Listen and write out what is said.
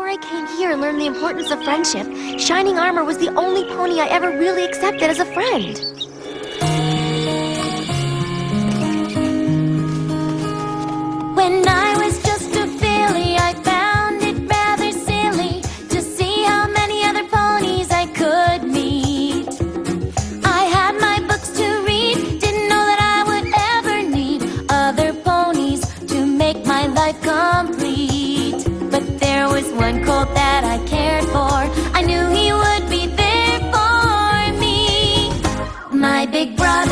I came here and learned the importance of friendship, Shining Armor was the only pony I ever really accepted as a friend. When I was just a filly, I found it rather silly to see how many other ponies I could meet. I had my books to read, didn't know that I would ever need other ponies to make my life complete. But there was one colt that I cared for, I knew he would be there for me. My big brother